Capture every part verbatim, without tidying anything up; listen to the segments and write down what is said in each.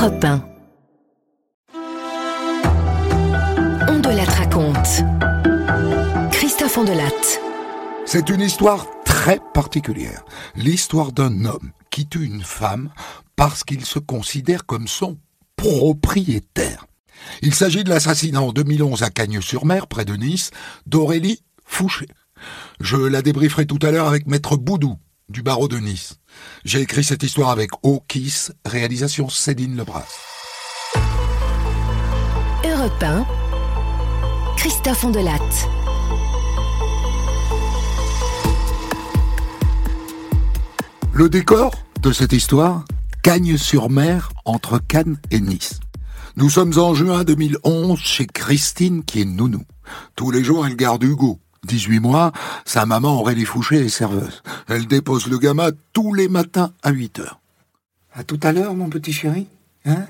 Europe un. On de la raconte. Christophe Ondelatte. C'est une histoire très particulière. L'histoire d'un homme qui tue une femme parce qu'il se considère comme son propriétaire. Il s'agit de l'assassinat en deux mille onze à Cagnes-sur-Mer, près de Nice, d'Aurélie Fouché. Je la débrieferai tout à l'heure avec Maître Boudou, du barreau de Nice. J'ai écrit cette histoire avec O-Kiss, réalisation Céline Lebras. Europe un, Christophe Ondelatte. Le décor de cette histoire, Cagnes-sur-Mer, entre Cannes et Nice. Nous sommes en juin deux mille onze chez Christine qui est nounou. Tous les jours, elle garde Hugo, dix-huit mois, sa maman Aurélie Fouché est serveuse. Elle dépose le gamin tous les matins à huit heures. À tout à l'heure, mon petit chéri, hein?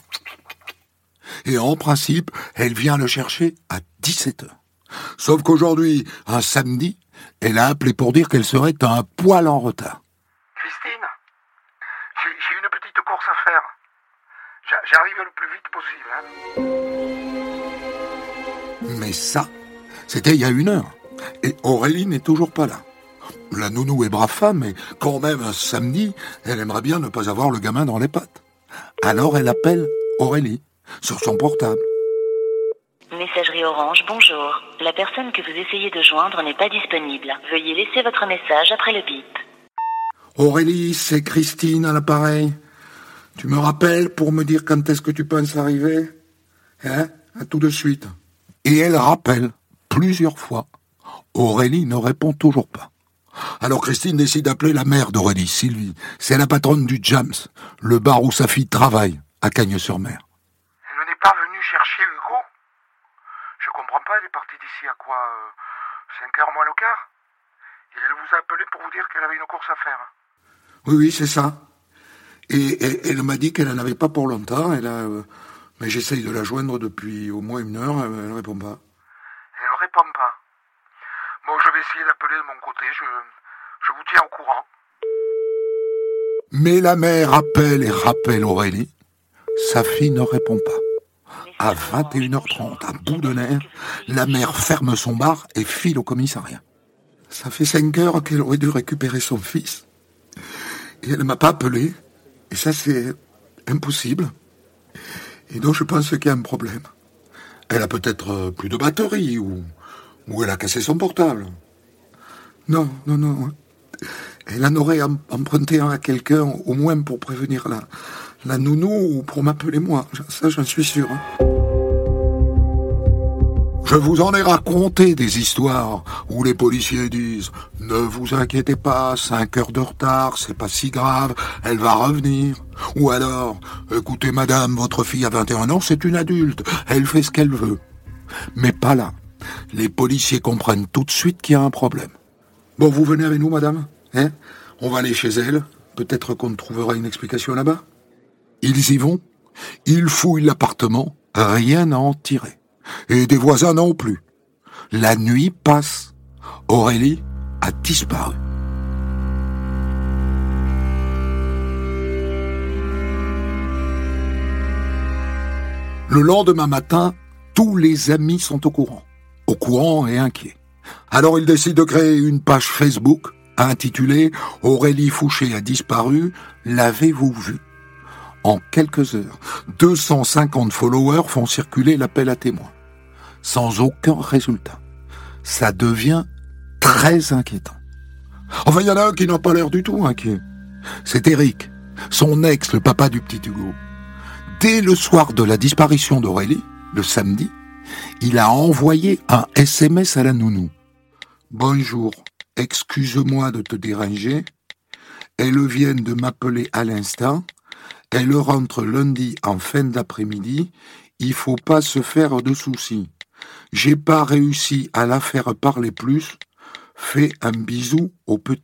Et en principe, elle vient le chercher à dix-sept heures. Sauf qu'aujourd'hui, un samedi, elle a appelé pour dire qu'elle serait un poil en retard. Christine, j'ai, j'ai une petite course à faire. J'arrive le plus vite possible. Hein. Mais ça, c'était il y a une heure. Et Aurélie n'est toujours pas là. La nounou est brave femme, mais quand même un samedi, elle aimerait bien ne pas avoir le gamin dans les pattes. Alors elle appelle Aurélie sur son portable. Messagerie Orange, bonjour. La personne que vous essayez de joindre n'est pas disponible. Veuillez laisser votre message après le bip. Aurélie, c'est Christine à l'appareil. Tu me rappelles pour me dire quand est-ce que tu penses arriver? Hein? À tout de suite. Et elle rappelle plusieurs fois. Aurélie ne répond toujours pas. Alors Christine décide d'appeler la mère d'Aurélie, Sylvie. C'est la patronne du Jams, le bar où sa fille travaille, à Cagnes-sur-Mer. Elle n'est pas venue chercher Hugo? Je comprends pas, elle est partie d'ici à quoi euh, cinq heures moins le quart? Et elle vous a appelé pour vous dire qu'elle avait une course à faire. Oui, oui, c'est ça. Et, et elle m'a dit qu'elle n'en avait pas pour longtemps. Elle a, euh, mais j'essaye de la joindre depuis au moins une heure, elle ne répond pas. Elle ne répond pas. Bon, je vais essayer d'appeler de mon côté, je, je vous tiens au courant. Mais la mère appelle et rappelle Aurélie. Sa fille ne répond pas. À vingt et une heures trente, à bout de nerfs, la mère ferme son bar et file au commissariat. Ça fait cinq heures qu'elle aurait dû récupérer son fils. Et elle ne m'a pas appelé. Et ça, c'est impossible. Et donc, je pense qu'il y a un problème. Elle a peut-être plus de batterie ou, ou elle a cassé son portable. Non, non, non. Elle en aurait emprunté un à quelqu'un, au moins pour prévenir la, la nounou ou pour m'appeler moi. Ça, j'en suis sûr. Je vous en ai raconté des histoires où les policiers disent « Ne vous inquiétez pas, cinq heures de retard, c'est pas si grave, elle va revenir. » Ou alors « Écoutez madame, votre fille a vingt et un ans, c'est une adulte, elle fait ce qu'elle veut. » Mais pas là. Les policiers comprennent tout de suite qu'il y a un problème. « Bon, vous venez avec nous madame, hein? On va aller chez elle, peut-être qu'on trouvera une explication là-bas. » Ils y vont, ils fouillent l'appartement, rien à en tirer. Et des voisins non plus. La nuit passe. Aurélie a disparu. Le lendemain matin, tous les amis sont au courant. Au courant et inquiets. Alors ils décident de créer une page Facebook intitulée « Aurélie Fouché a disparu, l'avez-vous vu ?» En quelques heures, deux cent cinquante followers font circuler l'appel à témoins. Sans aucun résultat. Ça devient très inquiétant. Enfin, il y en a un qui n'a pas l'air du tout inquiet. C'est Eric, son ex, le papa du petit Hugo. Dès le soir de la disparition d'Aurélie, le samedi, il a envoyé un S M S à la nounou. « Bonjour, excuse-moi de te déranger. Elle vient de m'appeler à l'instant. Elle rentre lundi en fin d'après-midi. Il faut pas se faire de soucis. J'ai pas réussi à la faire parler plus. Fais un bisou au petit. »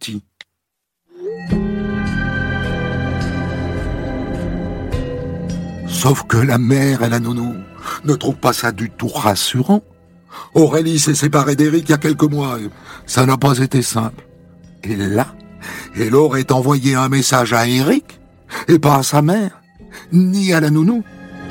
Sauf que la mère et la nounou ne trouvent pas ça du tout rassurant. Aurélie s'est séparée d'Éric il y a quelques mois. Ça n'a pas été simple. Et là, elle aurait envoyé un message à Éric et pas à sa mère. ni à la nounou.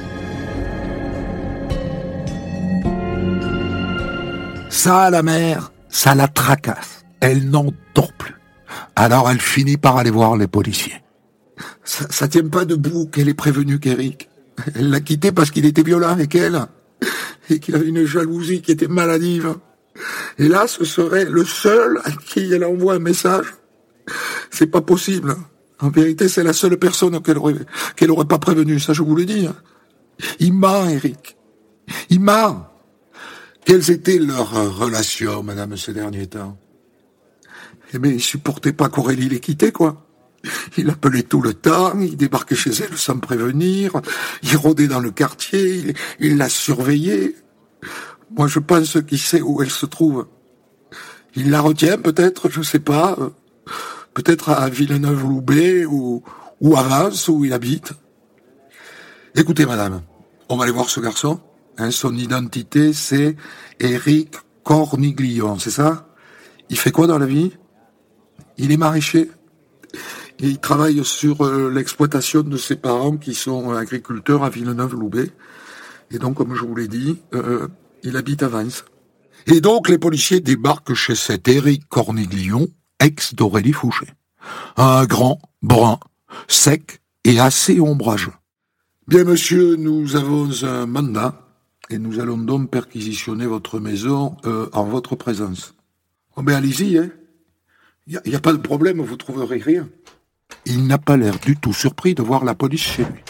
Ça, la mère, ça la tracasse. Elle n'en dort plus. Alors elle finit par aller voir les policiers. Ça, ça tient pas debout qu'elle ait prévenu qu'Éric. Elle l'a quitté parce qu'il était violent avec elle et qu'il avait une jalousie qui était maladive. Et là, ce serait le seul à qui elle envoie un message. C'est pas possible. En vérité, c'est la seule personne qu'elle aurait, qu'elle aurait pas prévenue. Ça, je vous le dis. Il ment, Éric. Il ment. Quelles étaient leurs relations, madame, ces derniers temps? Eh bien, il supportait pas qu'Aurélie les quittait, quoi. Il appelait tout le temps, il débarquait chez elle sans prévenir, il rôdait dans le quartier, il, il la surveillait. Moi, je pense qu'il sait où elle se trouve. Il la retient, peut-être, je sais pas, peut-être à Villeneuve-Loubet ou, ou à Vence, où il habite. Écoutez, madame, on va aller voir ce garçon. Hein, son identité, c'est Éric Corniglion, c'est ça? Il fait quoi dans la vie? Il est maraîcher. Et il travaille sur euh, l'exploitation de ses parents qui sont agriculteurs à Villeneuve-Loubet. Et donc, comme je vous l'ai dit, euh, il habite à Vence. Et donc, les policiers débarquent chez cet Éric Corniglion, ex d'Aurélie Fouché. Un grand, brun, sec et assez ombrageux. Bien, monsieur, nous avons un mandat et nous allons donc perquisitionner votre maison euh, en votre présence. Oh ben allez-y, hein. Il n'y a, a pas de problème, vous trouverez rien. Il n'a pas l'air du tout surpris de voir la police chez lui.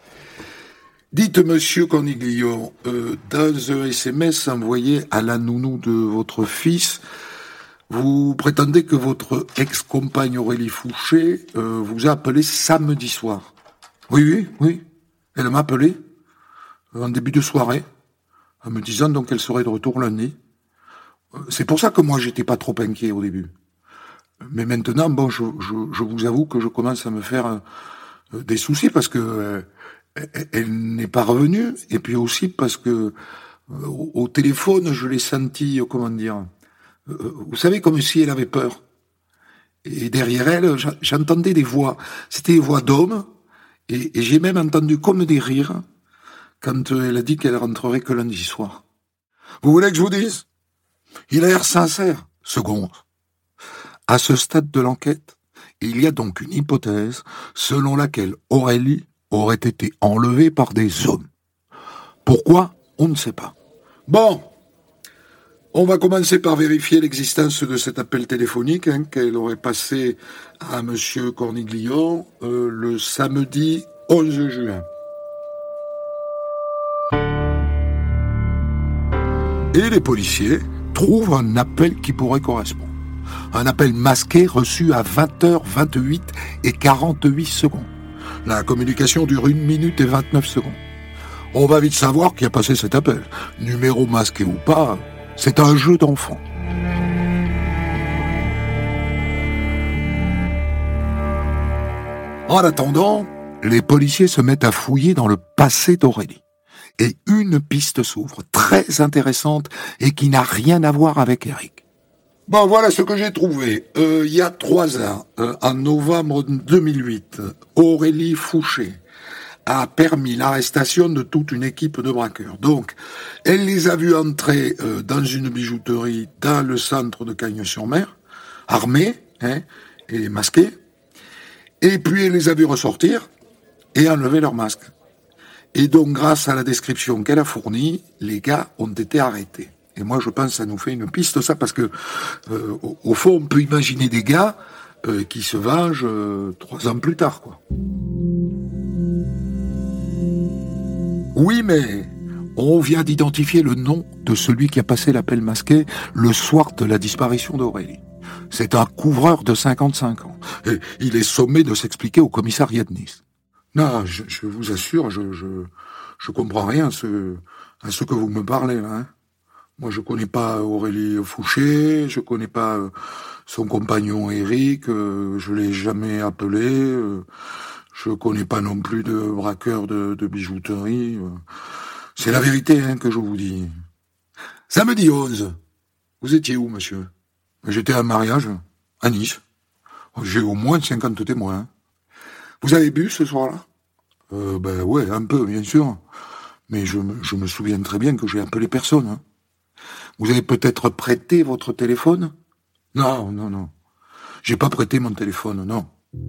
Dites, monsieur Corniglion, euh, dans un S M S envoyé à la nounou de votre fils, vous prétendez que votre ex-compagne Aurélie Fouché euh, vous a appelé samedi soir. Oui, oui, oui. Elle m'a appelé en début de soirée, en me disant donc qu'elle serait de retour lundi. C'est pour ça que moi, j'étais pas trop inquiet au début. Mais maintenant, bon, je, je, je vous avoue que je commence à me faire euh, des soucis parce que euh, elle n'est pas revenue, et puis aussi parce que euh, au, au téléphone, je l'ai senti, euh, comment dire, euh, vous savez, comme si elle avait peur. Et derrière elle, j'entendais des voix. C'était des voix d'hommes, et, et j'ai même entendu comme des rires quand elle a dit qu'elle rentrerait que lundi soir. Vous voulez que je vous dise? Il a l'air sincère, ce gonze. À ce stade de l'enquête, il y a donc une hypothèse selon laquelle Aurélie aurait été enlevée par des hommes. Pourquoi? On ne sait pas. Bon, on va commencer par vérifier l'existence de cet appel téléphonique hein, qu'elle aurait passé à monsieur Corniglion euh, le samedi onze juin. Et les policiers trouvent un appel qui pourrait correspondre. Un appel masqué reçu à vingt heures vingt-huit et quarante-huit secondes. La communication dure une minute et vingt-neuf secondes. On va vite savoir qui a passé cet appel. Numéro masqué ou pas, c'est un jeu d'enfant. En attendant, les policiers se mettent à fouiller dans le passé d'Aurélie. Et une piste s'ouvre, très intéressante et qui n'a rien à voir avec Éric. Bon, voilà ce que j'ai trouvé. Euh, il y a trois ans, euh, en novembre deux mille huit, Aurélie Fouché a permis l'arrestation de toute une équipe de braqueurs. Donc, elle les a vus entrer euh, dans une bijouterie dans le centre de Cagnes-sur-Mer, armés hein, et masqués, et puis elle les a vus ressortir et enlever leur masque. Et donc, grâce à la description qu'elle a fournie, les gars ont été arrêtés. Et moi, je pense que ça nous fait une piste, ça, parce que, euh, au, au fond, on peut imaginer des gars euh, qui se vengent euh, trois ans plus tard, quoi. Oui, mais on vient d'identifier le nom de celui qui a passé l'appel masqué le soir de la disparition d'Aurélie. C'est un couvreur de cinquante-cinq ans. Et il est sommé de s'expliquer au commissariat de Nice. Non, je, je vous assure, je, je, je comprends rien à ce, à ce que vous me parlez, là, hein. Moi, je connais pas Aurélie Fouché, je connais pas euh, son compagnon Éric, euh, je l'ai jamais appelé, euh, je connais pas non plus de braqueur de, de bijouterie. Euh. C'est la vérité hein, que je vous dis. Samedi onze, vous étiez où, monsieur? J'étais à un mariage, à Nice. J'ai au moins cinquante témoins. Vous avez bu ce soir-là? Euh, ben ouais, un peu, bien sûr. Mais je me, je me souviens très bien que j'ai appelé personne. Hein. Vous avez peut-être prêté votre téléphone? Non, non, non. J'ai pas prêté mon téléphone, non.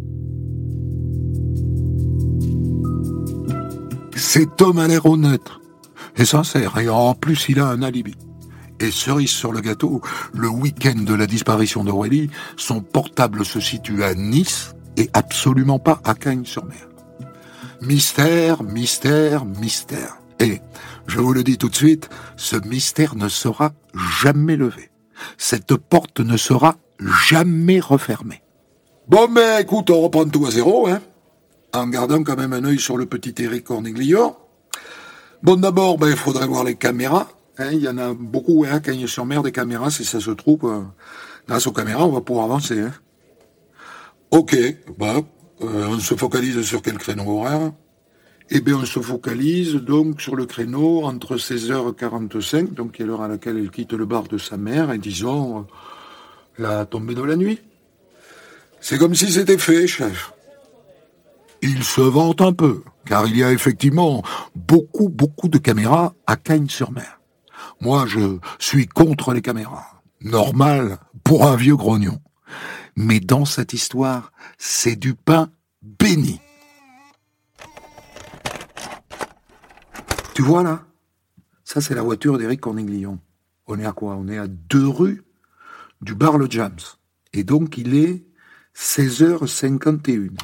Cet homme a l'air honnête et sincère, et en plus il a un alibi. Et cerise sur le gâteau, le week-end de la disparition d'Aurélie, son portable se situe à Nice et absolument pas à Cagnes-sur-Mer. Mystère, mystère, mystère. Et, je vous le dis tout de suite, ce mystère ne sera jamais levé. Cette porte ne sera jamais refermée. Bon, mais écoute, on reprend tout à zéro, hein, en gardant quand même un œil sur le petit Éric Corniglion. Bon, d'abord, ben, il faudrait voir les caméras. Hein, il y en a beaucoup, hein, Cagnes-sur-Mer, des caméras, si ça se trouve. Euh, grâce aux caméras, on va pouvoir avancer. Hein. Ok, bah, euh, on se focalise sur quel créneau horaire? Eh bien, on se focalise donc sur le créneau entre seize heures quarante-cinq, donc qui est l'heure à laquelle elle quitte le bar de sa mère, et disons, euh, la tombée de la nuit. C'est comme si c'était fait, chef. Il se vante un peu, car il y a effectivement beaucoup, beaucoup de caméras à Cagnes-sur-Mer. Moi, je suis contre les caméras. Normal pour un vieux grognon. Mais dans cette histoire, c'est du pain béni. Tu vois là? Ça, c'est la voiture d'Éric Corniglion. On est à quoi? On est à deux rues du bar Le Jams. Et donc, il est seize heures cinquante et une.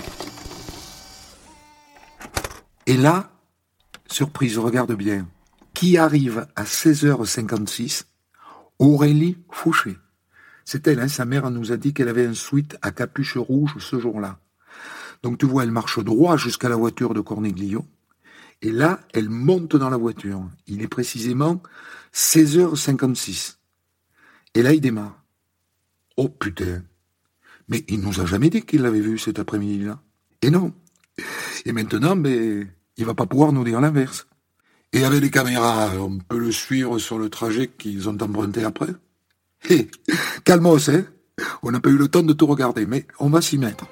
Et là, surprise, regarde bien. Qui arrive à seize heures cinquante-six? Aurélie Fouché. C'est elle, hein, sa mère nous a dit qu'elle avait un sweat à capuche rouge ce jour-là. Donc tu vois, elle marche droit jusqu'à la voiture de Corniglion. Et là, elle monte dans la voiture. Il est précisément seize heures cinquante-six. Et là, il démarre. Oh putain. Mais il nous a jamais dit qu'il l'avait vu cet après-midi-là. Et non. Et maintenant, ben, il va pas pouvoir nous dire l'inverse. Et avec les caméras, on peut le suivre sur le trajet qu'ils ont emprunté après. Hé, calmos, hein. On n'a pas eu le temps de tout regarder, mais on va s'y mettre.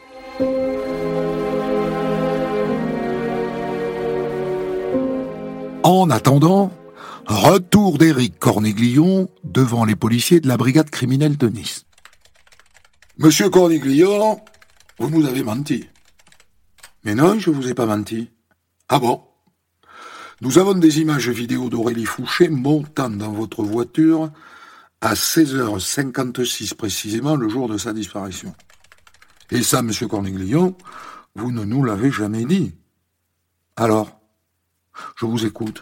En attendant, retour d'Éric Corniglion devant les policiers de la brigade criminelle de Nice. Monsieur Corniglion, vous nous avez menti. Mais non, je vous ai pas menti. Ah bon? Nous avons des images vidéo d'Aurélie Fouché montant dans votre voiture à seize heures cinquante-six précisément le jour de sa disparition. Et ça, monsieur Corniglion, vous ne nous l'avez jamais dit. Alors, je vous écoute.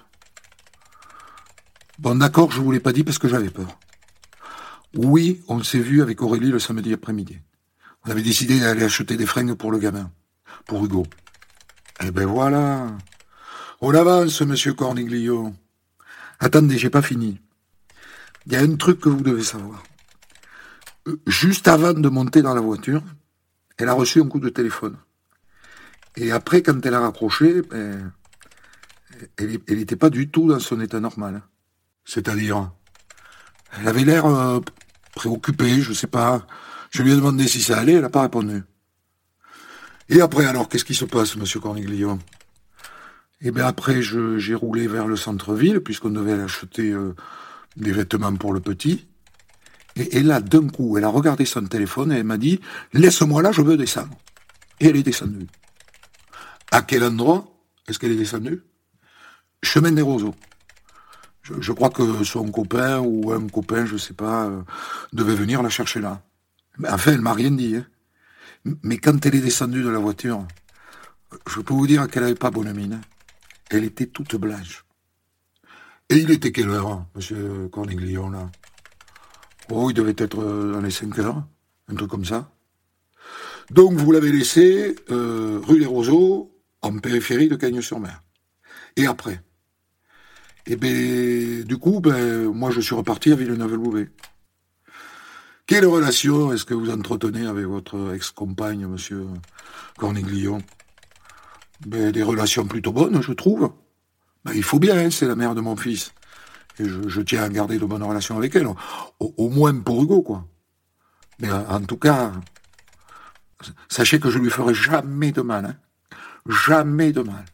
Bon, d'accord, je vous l'ai pas dit parce que j'avais peur. Oui, on s'est vu avec Aurélie le samedi après-midi. On avait décidé d'aller acheter des fringues pour le gamin, pour Hugo. Eh ben voilà. On avance, monsieur Corniglion. Attendez, j'ai pas fini. Il y a un truc que vous devez savoir. Juste avant de monter dans la voiture, elle a reçu un coup de téléphone. Et après, quand elle a raccroché, ben, elle n'était pas du tout dans son état normal. C'est-à-dire, elle avait l'air euh, préoccupée, je sais pas. Je lui ai demandé si ça allait, elle n'a pas répondu. Et après, alors, qu'est-ce qui se passe, monsieur Corniglion? Eh bien, après, je, j'ai roulé vers le centre-ville, puisqu'on devait aller acheter euh, des vêtements pour le petit. Et, et là, d'un coup, elle a regardé son téléphone et elle m'a dit « Laisse-moi là, je veux descendre ». Et elle est descendue. À quel endroit est-ce qu'elle est descendue? Chemin des Roseaux. Je, je crois que son copain ou un copain, je sais pas, euh, devait venir la chercher là. Mais enfin, elle m'a rien dit. Hein. Mais quand elle est descendue de la voiture, je peux vous dire qu'elle avait pas bonne mine. Elle était toute blanche. Et il était quelle heure, hein, monsieur Corniglion, là? Oh, il devait être dans les cinq heures, un truc comme ça. Donc, vous l'avez laissé euh, rue des Roseaux, en périphérie de Cagnes-sur-Mer. Et après? Eh bien, du coup, ben, moi, je suis reparti à Villeneuve-Loubet. Quelle relation est-ce que vous entretenez avec votre ex-compagne, monsieur Corniglion? Ben, des relations plutôt bonnes, je trouve. Ben, il faut bien, hein, c'est la mère de mon fils. Et je, je tiens à garder de bonnes relations avec elle. Au, au moins pour Hugo, quoi. Mais en tout cas, sachez que je lui ferai jamais de mal. Hein. Jamais de mal.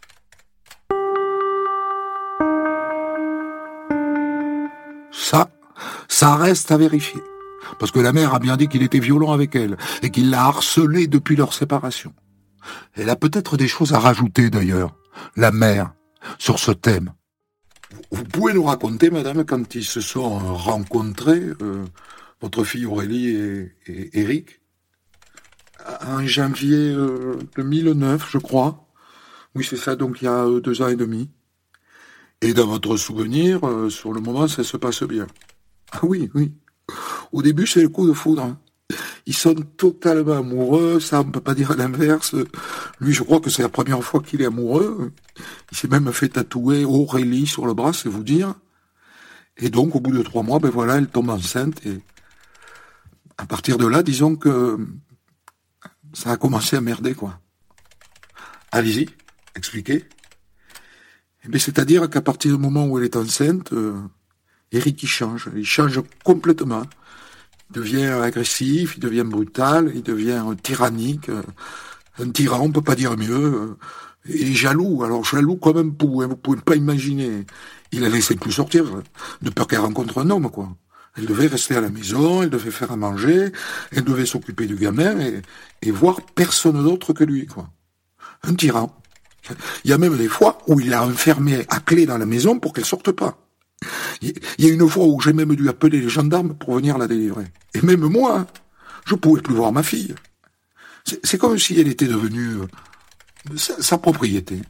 Ça, ça reste à vérifier. Parce que la mère a bien dit qu'il était violent avec elle et qu'il l'a harcelée depuis leur séparation. Elle a peut-être des choses à rajouter d'ailleurs, la mère, sur ce thème. Vous pouvez nous raconter, madame, quand ils se sont rencontrés, euh, votre fille Aurélie et, et Eric, en janvier euh, deux mille neuf, je crois. Oui, c'est ça, donc il y a euh, deux ans et demi. Et dans votre souvenir, euh, sur le moment, ça se passe bien. Ah oui, oui. Au début, c'est le coup de foudre. Hein. Ils sont totalement amoureux, ça on peut pas dire l'inverse. Lui, je crois que c'est la première fois qu'il est amoureux. Il s'est même fait tatouer Aurélie sur le bras, c'est vous dire. Et donc, au bout de trois mois, ben voilà, elle tombe enceinte. Et à partir de là, disons que ça a commencé à merder, quoi. Allez-y, expliquez. Eh bien, c'est-à-dire qu'à partir du moment où elle est enceinte, euh, Eric, il change. Il change complètement. Il devient agressif, il devient brutal, il devient tyrannique, un tyran, on peut pas dire mieux, et jaloux, alors jaloux comme un pou, hein, vous pouvez pas imaginer. Il la laissait plus sortir, de peur qu'elle rencontre un homme, quoi. Elle devait rester à la maison, elle devait faire à manger, elle devait s'occuper du gamin, et, et voir personne d'autre que lui, quoi. Un tyran. Il y a même des fois où il l'a enfermée à clé dans la maison pour qu'elle sorte pas. Il y a une fois où j'ai même dû appeler les gendarmes pour venir la délivrer. Et même moi, hein, je pouvais plus voir ma fille. C'est, c'est comme si elle était devenue euh, sa, sa propriété.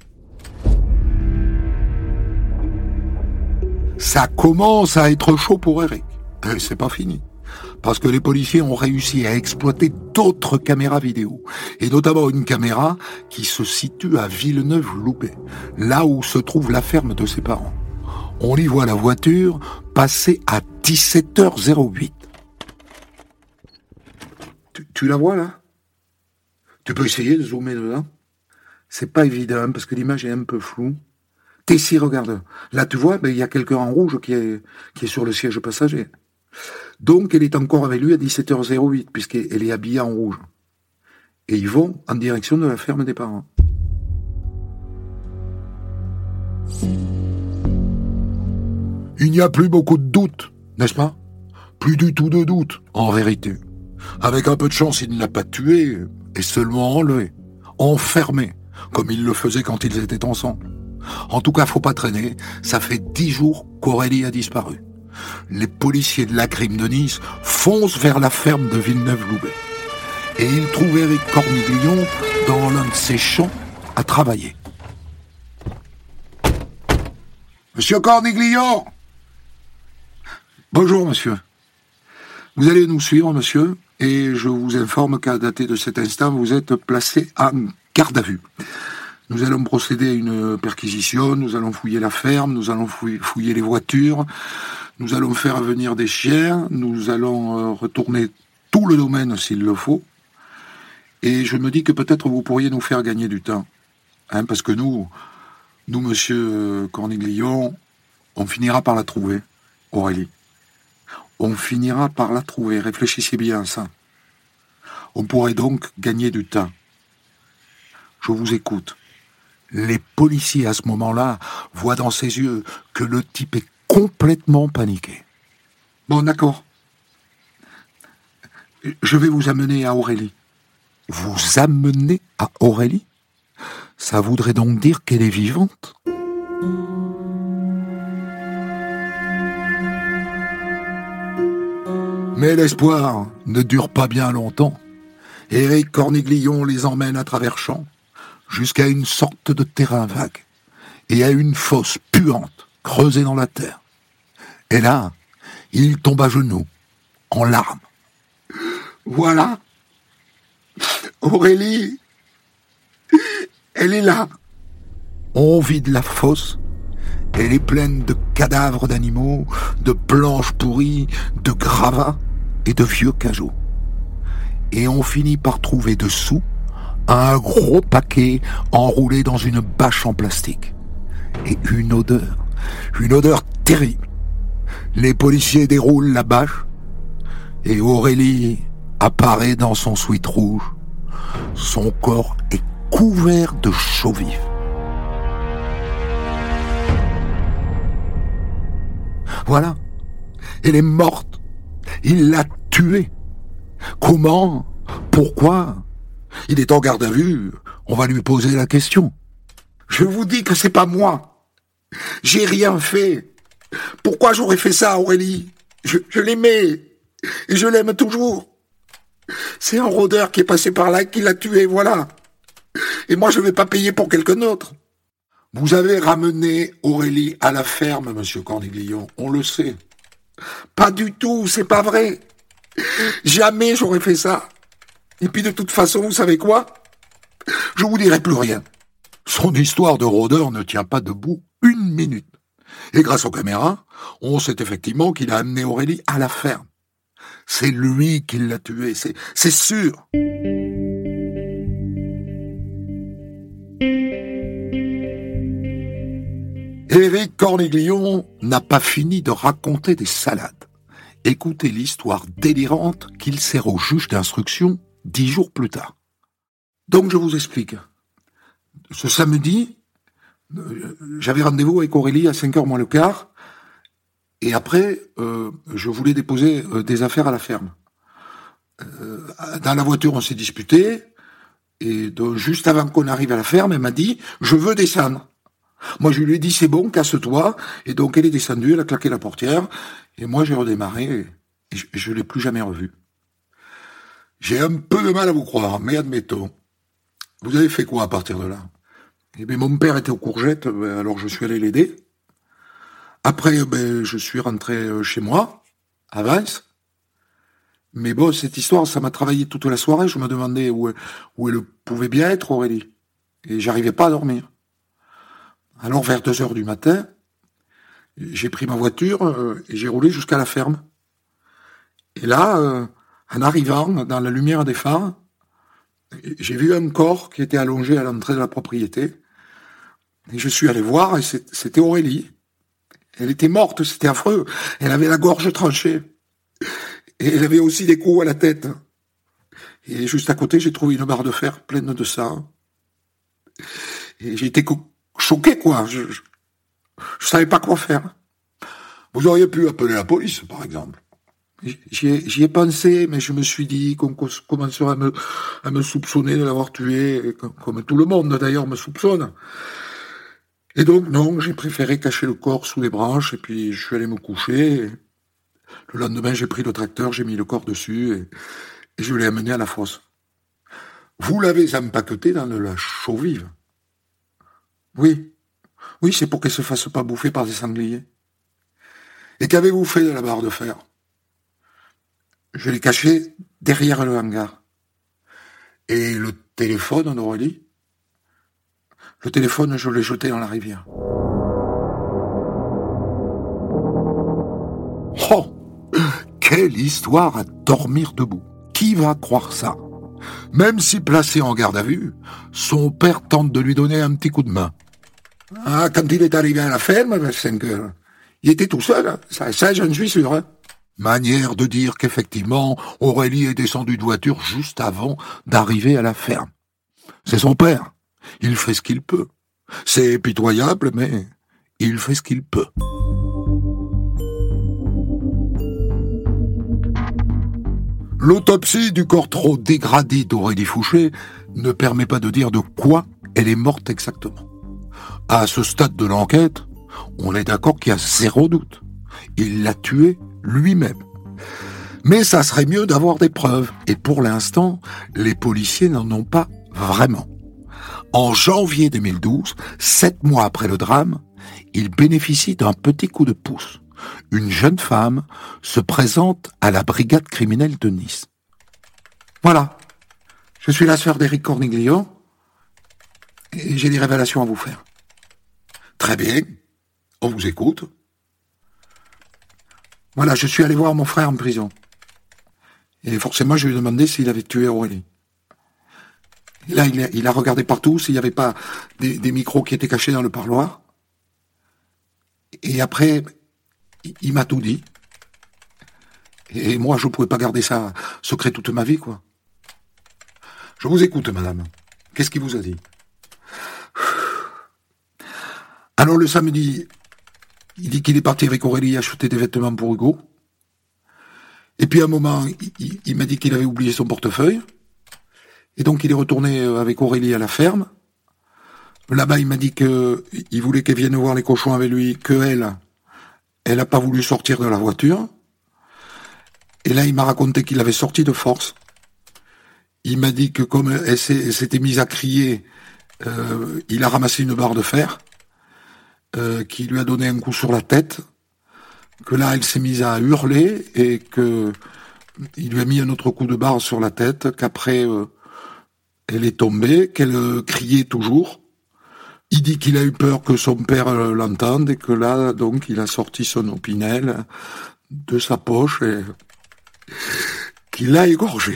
Ça commence à être chaud pour Eric. Et c'est pas fini. Parce que les policiers ont réussi à exploiter d'autres caméras vidéo. Et notamment une caméra qui se situe à Villeneuve-Loubet, là où se trouve la ferme de ses parents. On y voit la voiture passer à dix-sept heures huit. Tu, tu la vois là ? Tu peux essayer de zoomer dedans ? C'est pas évident parce que l'image est un peu floue. T'es ici, regarde. Là, tu vois, ben, il y a quelqu'un en rouge qui est, qui est sur le siège passager. Donc, elle est encore avec lui à dix-sept heures huit puisqu'elle est habillée en rouge. Et ils vont en direction de la ferme des parents. Il n'y a plus beaucoup de doutes, n'est-ce pas ? Plus du tout de doute, en vérité. Avec un peu de chance, il ne l'a pas tué, et seulement enlevé, enfermé, comme il le faisait quand ils étaient ensemble. En tout cas, faut pas traîner, ça fait dix jours qu'Aurélie a disparu. Les policiers de la crime de Nice foncent vers la ferme de Villeneuve-Loubet. Et ils trouvent Eric Corniglion dans l'un de ses champs à travailler. Monsieur Corniglion ! Bonjour, monsieur. Vous allez nous suivre, monsieur, et je vous informe qu'à dater de cet instant, vous êtes placé en garde à vue. Nous allons procéder à une perquisition, nous allons fouiller la ferme, nous allons fouiller les voitures, nous allons faire venir des chiens, nous allons retourner tout le domaine s'il le faut, et je me dis que peut-être vous pourriez nous faire gagner du temps, hein, parce que nous, nous, monsieur Corniglion, on finira par la trouver, Aurélie. On finira par la trouver, réfléchissez bien à ça. On pourrait donc gagner du temps. Je vous écoute. Les policiers, à ce moment-là, voient dans ses yeux que le type est complètement paniqué. Bon, d'accord. Je vais vous amener à Aurélie. Vous amener à Aurélie ? Ça voudrait donc dire qu'elle est vivante ? Mais l'espoir ne dure pas bien longtemps. Eric Corniglion les emmène à travers champs, jusqu'à une sorte de terrain vague, et à une fosse puante, creusée dans la terre. Et là, il tombe à genoux, en larmes. Voilà, Aurélie, elle est là. On vide la fosse. Elle est pleine de cadavres d'animaux, de planches pourries, de gravats et de vieux cajots. Et on finit par trouver dessous un gros paquet enroulé dans une bâche en plastique. Et une odeur, une odeur terrible. Les policiers déroulent la bâche et Aurélie apparaît dans son sweat rouge. Son corps est couvert de chaux vifs. Voilà. Elle est morte. Il l'a tuée. Comment? Pourquoi? Il est en garde à vue. On va lui poser la question. Je vous dis que c'est pas moi. J'ai rien fait. Pourquoi j'aurais fait ça, Aurélie? Je, je l'aimais. Et je l'aime toujours. C'est un rôdeur qui est passé par là qui l'a tué, voilà. Et moi, je ne vais pas payer pour quelqu'un d'autre. Vous avez ramené Aurélie à la ferme, monsieur Corniglion, on le sait. Pas du tout, c'est pas vrai. Jamais j'aurais fait ça. Et puis de toute façon, vous savez quoi? Je vous dirai plus rien. Son histoire de rôdeur ne tient pas debout une minute. Et grâce aux caméras, on sait effectivement qu'il a amené Aurélie à la ferme. C'est lui qui l'a tuée, c'est, c'est sûr. Éric Corniglion n'a pas fini de raconter des salades. Écoutez l'histoire délirante qu'il sert au juge d'instruction dix jours plus tard. Donc je vous explique. Ce samedi, j'avais rendez-vous avec Aurélie à cinq heures moins le quart, et après, euh, je voulais déposer euh, des affaires à la ferme. Euh, dans la voiture, on s'est disputé, et donc, juste avant qu'on arrive à la ferme, elle m'a dit « Je veux descendre ». Moi, je lui ai dit, c'est bon, casse-toi. Et donc, elle est descendue, elle a claqué la portière. Et moi, j'ai redémarré et je ne l'ai plus jamais revue. J'ai un peu de mal à vous croire, mais admettons. Vous avez fait quoi à partir de là? Eh bien, mon père était aux courgettes, alors je suis allé l'aider. Après, ben, je suis rentré chez moi, à Vence. Mais bon, cette histoire, ça m'a travaillé toute la soirée. Je me demandais où, où elle pouvait bien être, Aurélie. Et j'arrivais pas à dormir. Alors, vers deux heures du matin, j'ai pris ma voiture euh, et j'ai roulé jusqu'à la ferme. Et là, euh, en arrivant dans la lumière des phares, j'ai vu un corps qui était allongé à l'entrée de la propriété. Et je suis allé voir et c'était Aurélie. Elle était morte, c'était affreux. Elle avait la gorge tranchée. Et elle avait aussi des coups à la tête. Et juste à côté, j'ai trouvé une barre de fer pleine de sang. Et j'ai été choqué, quoi. Je, je, je savais pas quoi faire. Vous auriez pu appeler la police, par exemple. J'y ai, j'y ai pensé, mais je me suis dit qu'on commencerait à me, à me soupçonner de l'avoir tué, comme, comme tout le monde, d'ailleurs, me soupçonne. Et donc, non, j'ai préféré cacher le corps sous les branches, et puis je suis allé me coucher. Le lendemain, j'ai pris le tracteur, j'ai mis le corps dessus, et, et je l'ai amené à la fosse. Vous l'avez empaqueté dans de la chaux vive. Oui, oui, c'est pour qu'elle se fasse pas bouffer par des sangliers. Et qu'avez-vous fait de la barre de fer? Je l'ai caché derrière le hangar. Et le téléphone d'Aurélie? Le téléphone, je l'ai jeté dans la rivière. Oh! Quelle histoire à dormir debout! Qui va croire ça? Même si placé en garde à vue, son père tente de lui donner un petit coup de main. Ah, quand il est arrivé à la ferme, vers cinq heures, il était tout seul, hein. ça, ça j'en suis sûr. Hein. Manière de dire qu'effectivement, Aurélie est descendue de voiture juste avant d'arriver à la ferme. C'est son père. Il fait ce qu'il peut. C'est pitoyable, mais il fait ce qu'il peut. L'autopsie du corps trop dégradé d'Aurélie Fouché ne permet pas de dire de quoi elle est morte exactement. À ce stade de l'enquête, on est d'accord qu'il y a zéro doute. Il l'a tuée lui-même. Mais ça serait mieux d'avoir des preuves. Et pour l'instant, les policiers n'en ont pas vraiment. En janvier deux mille douze, sept mois après le drame, ils bénéficient d'un petit coup de pouce. Une jeune femme se présente à la brigade criminelle de Nice. Voilà, je suis la sœur d'Éric Corniglion et j'ai des révélations à vous faire. Très bien, on vous écoute. Voilà, je suis allé voir mon frère en prison. Et forcément, je lui ai demandé s'il avait tué Aurélie. Et là, il a, il a regardé partout s'il n'y avait pas des, des micros qui étaient cachés dans le parloir. Et après, il, il m'a tout dit. Et moi, je ne pouvais pas garder ça secret toute ma vie, quoi. Je vous écoute, madame. Qu'est-ce qu'il vous a dit? Alors le samedi, il dit qu'il est parti avec Aurélie acheter des vêtements pour Hugo. Et puis à un moment, il, il, il m'a dit qu'il avait oublié son portefeuille. Et donc il est retourné avec Aurélie à la ferme. Là-bas, il m'a dit que il voulait qu'elle vienne voir les cochons avec lui, que elle, elle n'a pas voulu sortir de la voiture. Et là, il m'a raconté qu'il avait sorti de force. Il m'a dit que comme elle, s'est, elle s'était mise à crier, euh, il a ramassé une barre de fer, euh, qui lui a donné un coup sur la tête, que là, elle s'est mise à hurler et que il lui a mis un autre coup de barre sur la tête, qu'après, euh, elle est tombée, qu'elle euh, criait toujours. Il dit qu'il a eu peur que son père euh, l'entende et que là, donc, il a sorti son opinel de sa poche et qu'il l'a égorgé.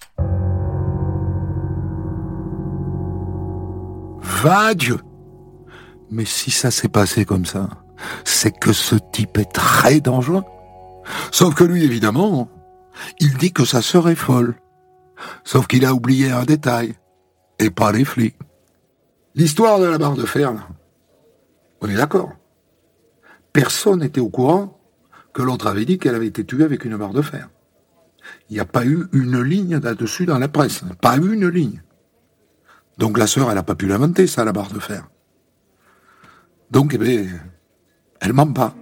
Va Dieu! Mais si ça s'est passé comme ça, c'est que ce type est très dangereux. Sauf que lui, évidemment, il dit que sa sœur est folle. Sauf qu'il a oublié un détail, et pas les flics. L'histoire de la barre de fer, là, on est d'accord. Personne n'était au courant que l'autre avait dit qu'elle avait été tuée avec une barre de fer. Il n'y a pas eu une ligne là-dessus dans la presse. Pas une ligne. Donc la sœur, elle n'a pas pu l'inventer, ça, la barre de fer. Donc, eh bien, elle ment pas.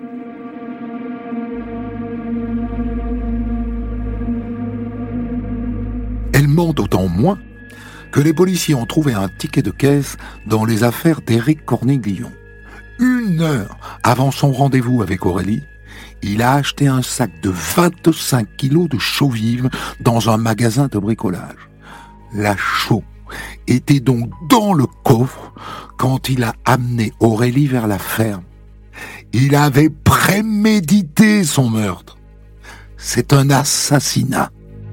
Elle ment d'autant moins que les policiers ont trouvé un ticket de caisse dans les affaires d'Éric Cornéglion. Une heure avant son rendez-vous avec Aurélie, il a acheté un sac de vingt-cinq kilos de chaux vives dans un magasin de bricolage. La chaux était donc dans le coffre quand il a amené Aurélie vers la ferme. Il avait prémédité son meurtre. C'est un assassinat.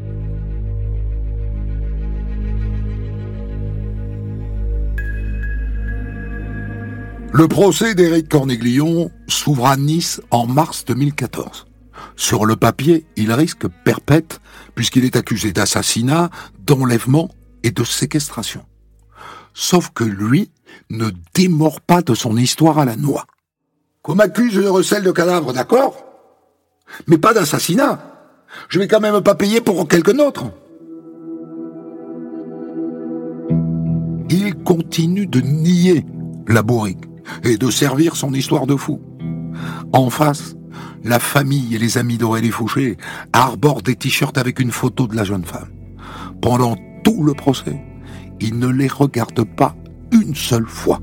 Le procès d'Éric Cornéglion s'ouvre à Nice en mars deux mille quatorze. Sur le papier, il risque perpète puisqu'il est accusé d'assassinat, d'enlèvement et de séquestration. Sauf que lui ne démord pas de son histoire à la noix. Qu'on m'accuse de recel de cadavre, d'accord, mais pas d'assassinat. Je vais quand même pas payer pour quelqu'un d'autre. Il continue de nier la bourrique et de servir son histoire de fou. En face, la famille et les amis d'Aurélie Fouché arborent des t-shirts avec une photo de la jeune femme. Pendant tout le procès, ils ne les regardent pas une seule fois.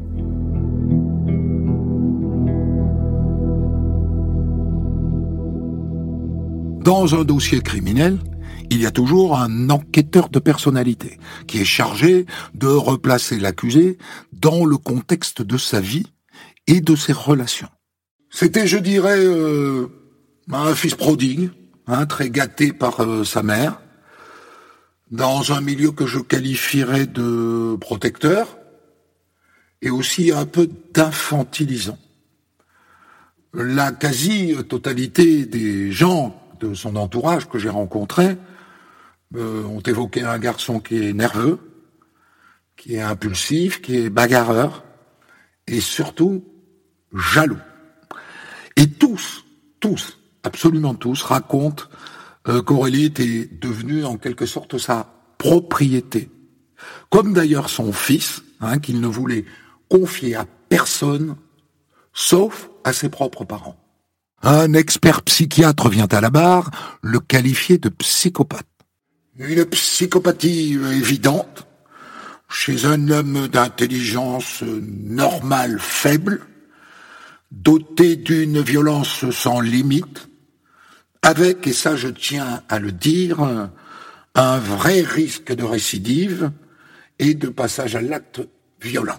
Dans un dossier criminel, il y a toujours un enquêteur de personnalité qui est chargé de replacer l'accusé dans le contexte de sa vie et de ses relations. C'était, je dirais, euh, un fils prodigue, hein, très gâté par euh, sa mère, dans un milieu que je qualifierais de protecteur et aussi un peu d'infantilisant. La quasi-totalité des gens de son entourage que j'ai rencontrés euh, ont évoqué un garçon qui est nerveux, qui est impulsif, qui est bagarreur et surtout jaloux. Et tous, tous, absolument tous, racontent euh, qu'Aurélie était devenue en quelque sorte sa propriété. Comme d'ailleurs son fils, hein, qu'il ne voulait confier à personne, sauf à ses propres parents. Un expert psychiatre vient à la barre le qualifier de psychopathe. Une psychopathie évidente, chez un homme d'intelligence normale faible, doté d'une violence sans limite, avec, et ça je tiens à le dire, un vrai risque de récidive et de passage à l'acte violent.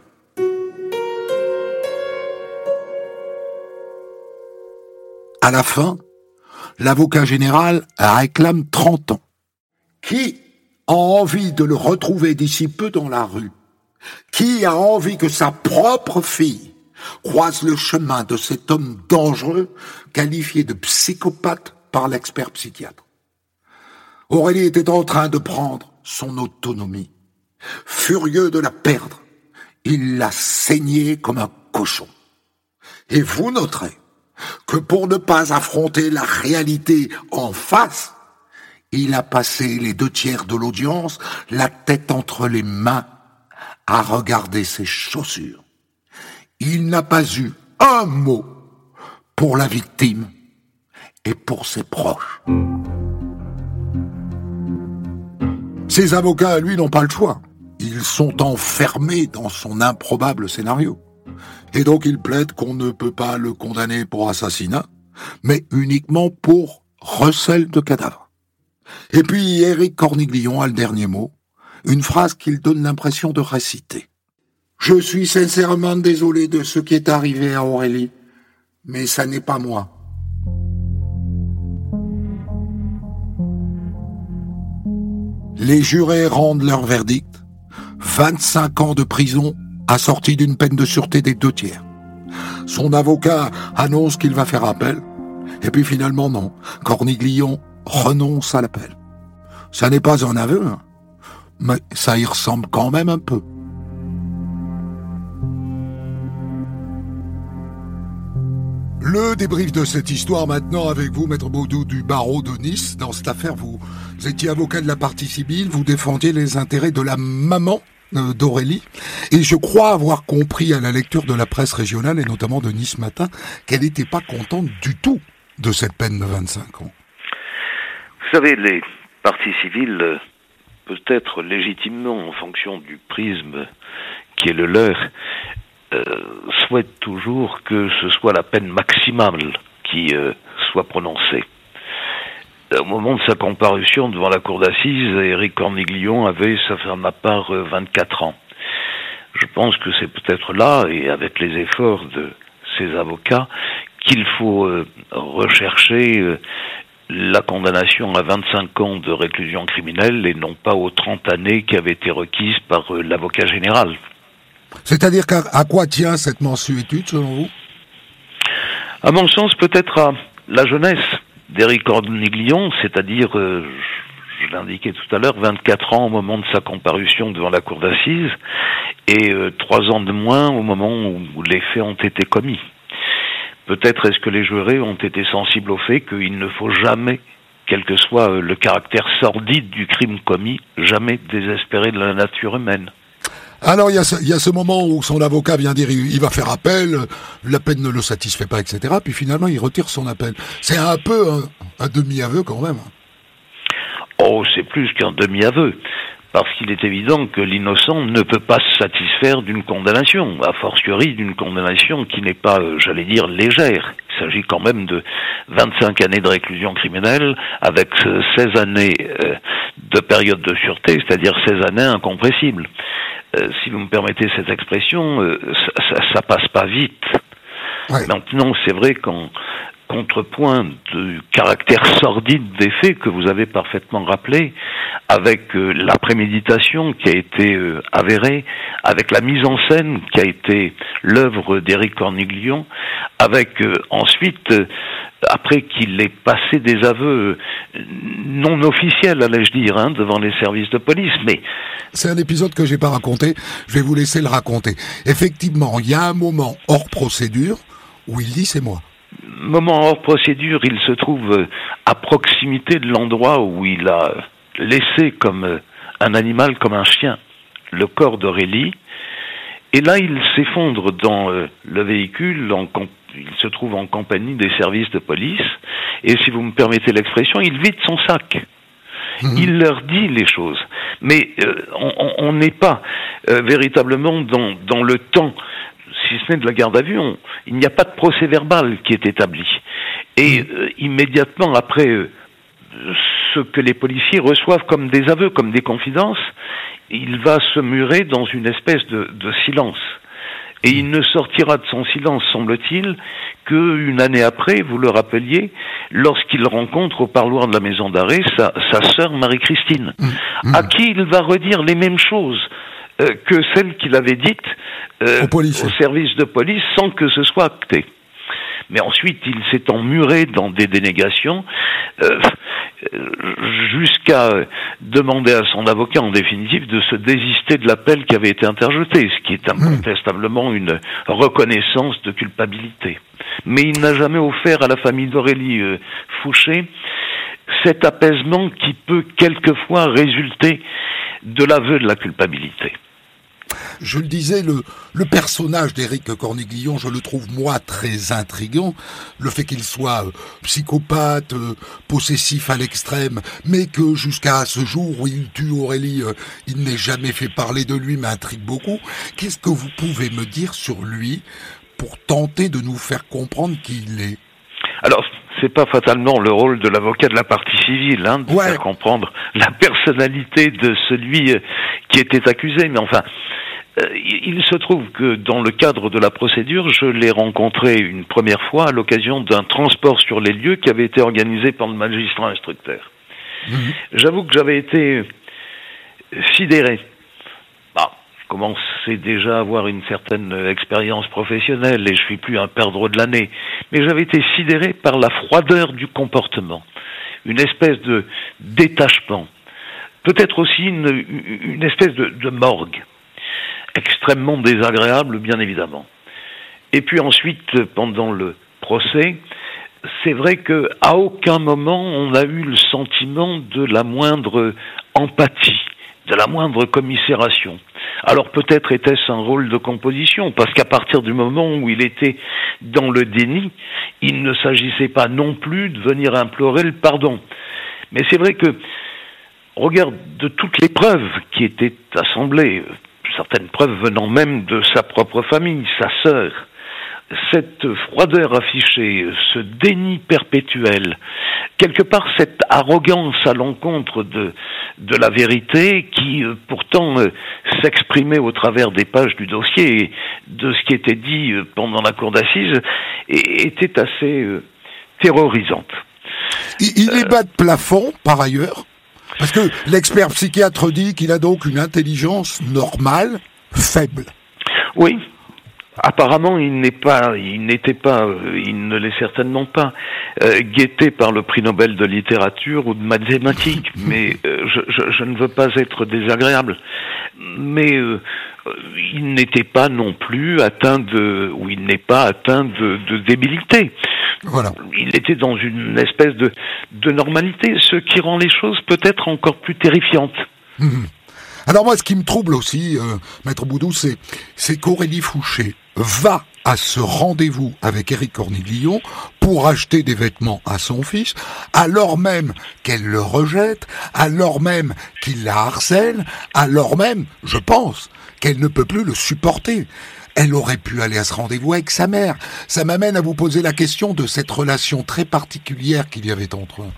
À la fin, l'avocat général réclame trente ans. Qui a envie de le retrouver d'ici peu dans la rue? Qui a envie que sa propre fille croise le chemin de cet homme dangereux qualifié de psychopathe par l'expert psychiatre? Aurélie était en train de prendre son autonomie. Furieux de la perdre, il l'a saignée comme un cochon. Et vous noterez que pour ne pas affronter la réalité en face, il a passé les deux tiers de l'audience, la tête entre les mains, à regarder ses chaussures. Il n'a pas eu un mot pour la victime et pour ses proches. Ses avocats, lui, n'ont pas le choix. Ils sont enfermés dans son improbable scénario. Et donc il plaide qu'on ne peut pas le condamner pour assassinat, mais uniquement pour recel de cadavres. Et puis Éric Corniglion a le dernier mot, une phrase qu'il donne l'impression de réciter. « Je suis sincèrement désolé de ce qui est arrivé à Aurélie, mais ça n'est pas moi. » Les jurés rendent leur verdict. vingt-cinq ans de prison assorti d'une peine de sûreté des deux tiers. Son avocat annonce qu'il va faire appel. Et puis finalement non. Corniglion renonce à l'appel. Ça n'est pas un aveu, hein, mais ça y ressemble quand même un peu. Le débrief de cette histoire maintenant avec vous, Maître Baudou du barreau de Nice. Dans cette affaire, vous étiez avocat de la partie civile, vous défendiez les intérêts de la maman euh, d'Aurélie. Et je crois avoir compris à la lecture de la presse régionale, et notamment de Nice Matin, qu'elle n'était pas contente du tout de cette peine de vingt-cinq ans. Vous savez, les parties civiles, peut-être légitimement en fonction du prisme qui est le leur, Euh, souhaite toujours que ce soit la peine maximale qui euh, soit prononcée. Au moment de sa comparution devant la cour d'assises, Éric Corniglion avait, ça fait à ma part, vingt-quatre ans. Je pense que c'est peut-être là, et avec les efforts de ses avocats, qu'il faut euh, rechercher euh, la condamnation à vingt-cinq ans de réclusion criminelle et non pas aux trente années qui avaient été requises par euh, l'avocat général. C'est-à-dire qu'à à quoi tient cette mansuétude, selon vous ? À mon sens, peut-être à la jeunesse d'Éric Corniglion, c'est-à-dire, euh, je l'indiquais tout à l'heure, vingt-quatre ans au moment de sa comparution devant la cour d'assises, et euh, trois ans de moins au moment où, où les faits ont été commis. Peut-être est-ce que les jurés ont été sensibles au fait qu'il ne faut jamais, quel que soit euh, le caractère sordide du crime commis, jamais désespérer de la nature humaine. Alors, il y, a ce, il y a ce moment où son avocat vient dire il, il va faire appel, la peine ne le satisfait pas, et cetera. Puis finalement, il retire son appel. C'est un peu un, un demi-aveu quand même. Oh, c'est plus qu'un demi-aveu. Parce qu'il est évident que l'innocent ne peut pas se satisfaire d'une condamnation, a fortiori d'une condamnation qui n'est pas, euh, j'allais dire, légère. Il s'agit quand même de vingt-cinq années de réclusion criminelle avec euh, seize années euh, de période de sûreté, c'est-à-dire seize années incompressibles. Euh, si vous me permettez cette expression, euh, ça, ça, ça passe pas vite. Ouais. Maintenant, c'est vrai qu'en contrepoint du caractère sordide des faits que vous avez parfaitement rappelé, avec euh, la préméditation qui a été euh, avérée, avec la mise en scène qui a été l'œuvre d'Éric Corniglion, avec euh, ensuite, euh, après qu'il ait passé des aveux euh, non officiels, allais-je dire, hein, devant les services de police, mais... C'est un épisode que j'ai pas raconté, je vais vous laisser le raconter. Effectivement, il y a un moment hors procédure où il dit « c'est moi ». Moment hors procédure, il se trouve à proximité de l'endroit où il a laissé comme un animal, comme un chien, le corps d'Aurélie. Et là, il s'effondre dans le véhicule, en, il se trouve en compagnie des services de police. Et si vous me permettez l'expression, il vide son sac. Mmh. Il leur dit les choses. Mais euh, on n'est pas euh, véritablement dans, dans le temps, si ce n'est de la garde à vue, on, il n'y a pas de procès verbal qui est établi. Et euh, immédiatement après euh, ce que les policiers reçoivent comme des aveux, comme des confidences, il va se murer dans une espèce de, de silence. Et il ne sortira de son silence, semble-t-il, qu'une année après, vous le rappeliez, lorsqu'il rencontre au parloir de la maison d'arrêt sa, sa sœur Marie-Christine, mmh. à qui il va redire les mêmes choses euh, que celles qu'il avait dites euh, au, au service de police sans que ce soit acté. Mais ensuite, il s'est emmuré dans des dénégations, euh, jusqu'à demander à son avocat, en définitive, de se désister de l'appel qui avait été interjeté, ce qui est incontestablement une reconnaissance de culpabilité. Mais il n'a jamais offert à la famille d'Aurélie euh, Fouché cet apaisement qui peut quelquefois résulter de l'aveu de la culpabilité. Je le disais, le, le personnage d'Éric Corniglion, je le trouve, moi, très intriguant. Le fait qu'il soit euh, psychopathe, euh, possessif à l'extrême, mais que jusqu'à ce jour où il tue Aurélie, euh, il n'ait jamais fait parler de lui, m'intrigue beaucoup. Qu'est-ce que vous pouvez me dire sur lui pour tenter de nous faire comprendre qui il est ? Alors, c'est pas fatalement le rôle de l'avocat de la partie civile, hein, de ouais. faire comprendre la personnalité de celui euh, qui était accusé, mais enfin... Euh, il se trouve que dans le cadre de la procédure, je l'ai rencontré une première fois à l'occasion d'un transport sur les lieux qui avait été organisé par le magistrat instructeur. Mmh. J'avoue que j'avais été sidéré. Bah, je commençais déjà à avoir une certaine expérience professionnelle et je suis plus un perdreau de l'année. Mais j'avais été sidéré par la froideur du comportement, une espèce de détachement, peut-être aussi une, une espèce de, de morgue. Extrêmement désagréable, bien évidemment. Et puis ensuite, pendant le procès, c'est vrai que à aucun moment on a eu le sentiment de la moindre empathie, de la moindre commisération. Alors peut-être était-ce un rôle de composition, parce qu'à partir du moment où il était dans le déni, il ne s'agissait pas non plus de venir implorer le pardon. Mais c'est vrai que, au regard de toutes les preuves qui étaient assemblées, certaines preuves venant même de sa propre famille, sa sœur, cette froideur affichée, ce déni perpétuel, quelque part cette arrogance à l'encontre de, de la vérité qui euh, pourtant euh, s'exprimait au travers des pages du dossier et de ce qui était dit euh, pendant la cour d'assises, et, était assez euh, terrorisante. Il, il est bas de plafond, par ailleurs. Parce que l'expert psychiatre dit qu'il a donc une intelligence normale, faible. Oui. Apparemment, il n'est pas, il n'était pas, il ne l'est certainement pas euh, guetté par le prix Nobel de littérature ou de mathématiques. Mais euh, je, je, je ne veux pas être désagréable. Mais euh, il n'était pas non plus atteint de, ou il n'est pas atteint de, de débilité. Voilà. Il était dans une espèce de, de normalité, ce qui rend les choses peut-être encore plus terrifiantes. Mmh. Alors moi, ce qui me trouble aussi, euh, Maître Boudou, c'est, c'est qu'Aurélie Fouché va à ce rendez-vous avec Éric Corniglion pour acheter des vêtements à son fils, alors même qu'elle le rejette, alors même qu'il la harcèle, alors même, je pense, qu'elle ne peut plus le supporter. Elle aurait pu aller à ce rendez-vous avec sa mère. Ça m'amène à vous poser la question de cette relation très particulière qu'il y avait entre eux.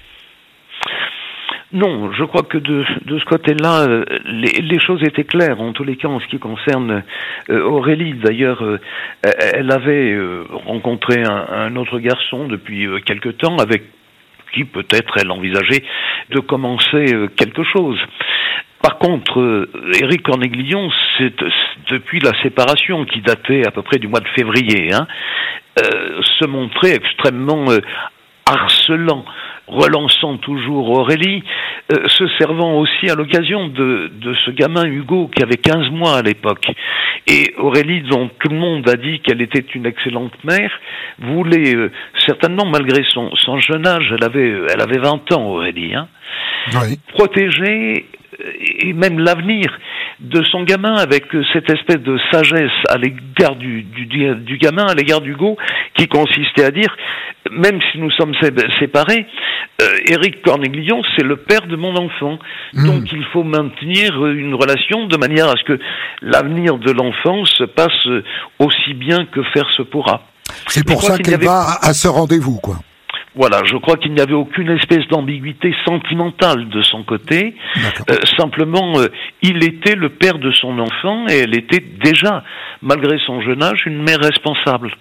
Non, je crois que de, de ce côté-là, euh, les, les choses étaient claires, en tous les cas en ce qui concerne euh, Aurélie. D'ailleurs, euh, elle avait euh, rencontré un, un autre garçon depuis euh, quelque temps, avec qui peut-être elle envisageait de commencer euh, quelque chose. Par contre, euh, Éric Corniglion, c'est, c'est depuis la séparation qui datait à peu près du mois de février, hein, euh, se montrait extrêmement euh, harcelant, relançant toujours Aurélie, euh, se servant aussi à l'occasion de, de ce gamin Hugo qui avait quinze mois à l'époque. Et Aurélie, dont tout le monde a dit qu'elle était une excellente mère, voulait euh, certainement, malgré son, son jeune âge, elle avait, elle avait vingt ans Aurélie, hein, oui. protéger et même l'avenir de son gamin avec cette espèce de sagesse à l'égard du, du, du gamin, à l'égard d'Hugo, qui consistait à dire, même si nous sommes séparés, euh, Éric Corniglion, c'est le père de mon enfant. Mmh. Donc il faut maintenir une relation de manière à ce que l'avenir de l'enfant se passe aussi bien que faire se pourra. C'est pour ça qu'elle avait... va à ce rendez-vous, quoi. Voilà, je crois qu'il n'y avait aucune espèce d'ambiguïté sentimentale de son côté. Euh, simplement, euh, il était le père de son enfant et elle était déjà, malgré son jeune âge, une mère responsable.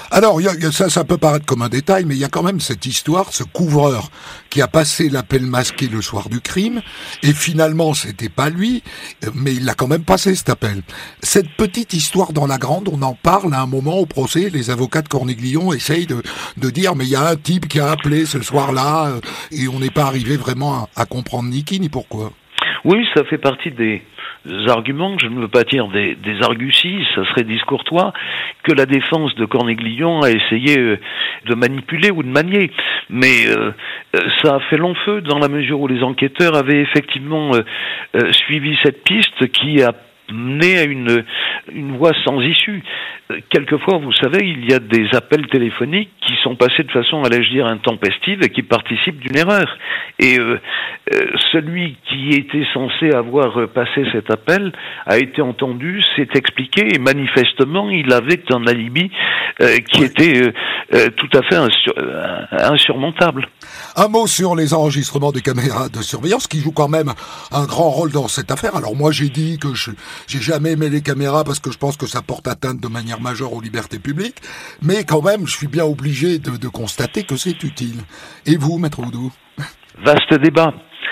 Alors, y a, y a ça, ça peut paraître comme un détail, mais il y a quand même cette histoire, ce couvreur qui a passé l'appel masqué le soir du crime, et finalement, c'était pas lui, mais il l'a quand même passé cet appel. Cette petite histoire dans la grande, on en parle à un moment au procès, les avocats de Cornéglion essayent de, de dire, mais il y a un type qui a appelé ce soir-là, et on n'est pas arrivé vraiment à, à comprendre ni qui ni pourquoi. Oui, ça fait partie des arguments, je ne veux pas dire des, des arguties, ça serait discourtois, que la défense de Cornéglion a essayé de manipuler ou de manier. Mais euh, ça a fait long feu dans la mesure où les enquêteurs avaient effectivement euh, euh, suivi cette piste qui a mené à une, une voie sans issue. Quelquefois, vous savez, il y a des appels téléphoniques qui sont passés de façon, allais-je dire, intempestive et qui participent d'une erreur. Et euh, euh, celui qui était censé avoir passé cet appel a été entendu, s'est expliqué, et manifestement, il avait un alibi euh, qui ouais. était euh, euh, tout à fait insur- euh, insurmontable. Un mot sur les enregistrements des caméras de surveillance qui jouent quand même un grand rôle dans cette affaire. Alors moi, j'ai dit que je j'ai jamais aimé les caméras parce que je pense que ça porte atteinte de manière majeure aux libertés publiques, mais quand même, je suis bien obligé de, de constater que c'est utile. Et vous, Maître Oudou ? Vaste débat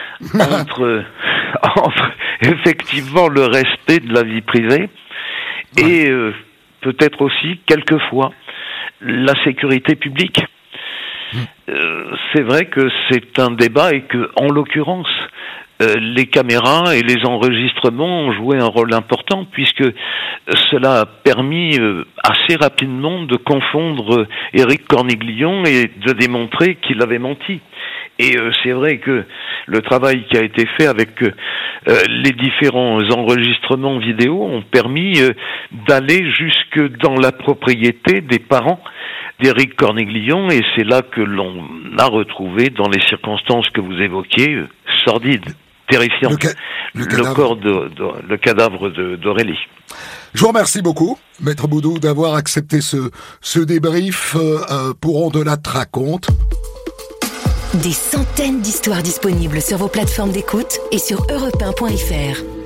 entre, entre effectivement le respect de la vie privée ouais. et euh, peut-être aussi, quelquefois, la sécurité publique. Mmh. Euh, c'est vrai que c'est un débat et que, en l'occurrence, Euh, les caméras et les enregistrements ont joué un rôle important puisque cela a permis euh, assez rapidement de confondre euh, Éric Cornéglion et de démontrer qu'il avait menti. Et euh, c'est vrai que le travail qui a été fait avec euh, les différents enregistrements vidéo ont permis euh, d'aller jusque dans la propriété des parents d'Éric Cornéglion, et c'est là que l'on a retrouvé, dans les circonstances que vous évoquiez, euh, sordides, terrifiantes, le, ca- le, le corps de, de le cadavre de, d'Aurélie. Je vous remercie beaucoup, Maître Boudou, d'avoir accepté ce, ce débrief euh, pour On de la raconte. Des centaines d'histoires disponibles sur vos plateformes d'écoute et sur europe un point f r.